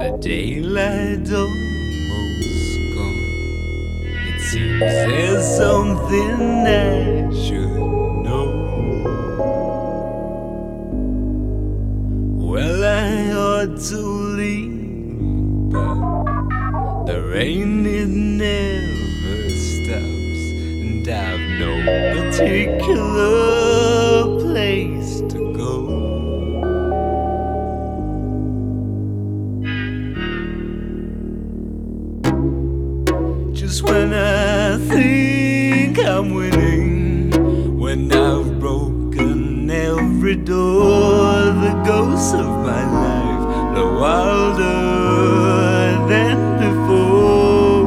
The daylight almost gone. It seems there's something I should know. Well, I ought to leave, but the rain it never stops, and I've no particular place to go. Just when I think I'm winning, when I've broken every door, the ghosts of my life blow wilder than before.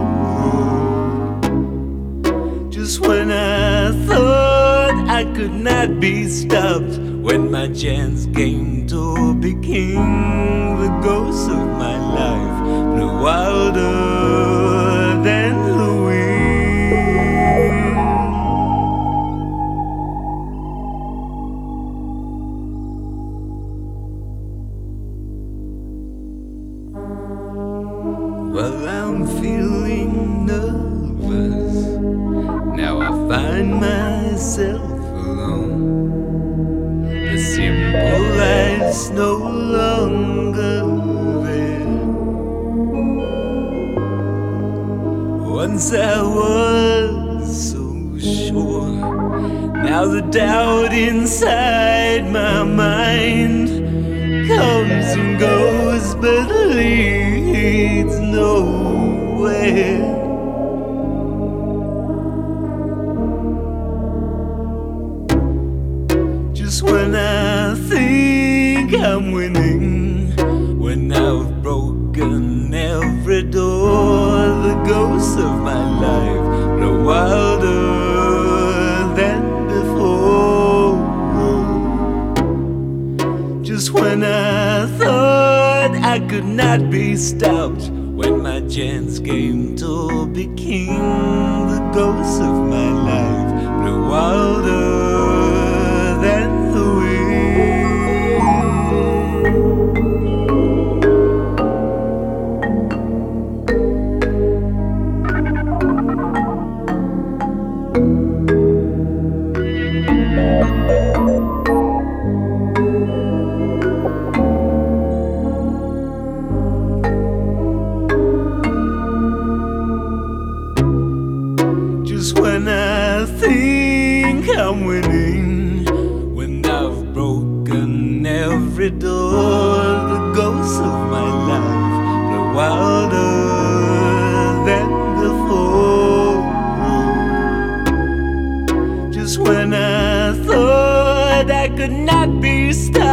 Just when I thought I could not be stopped, when my chance came to be king, the ghosts of my life blew wilder than the wind. Well, I'm feeling nervous. Now I find myself alone. The simple life's no longer there. Once I was so sure. Now the doubt inside my mind comes and goes, but leads nowhere. Just when I think I'm winning, when I've broken every door, the ghosts of my life blow wilder than before. Just when I thought I could not be stopped, when my chance came to be king, the ghosts of my life blew wilder than the Just when I think I'm winning, when I've broken every door, the ghosts of my life blow wilder than before. Just when I thought I could not be stopped,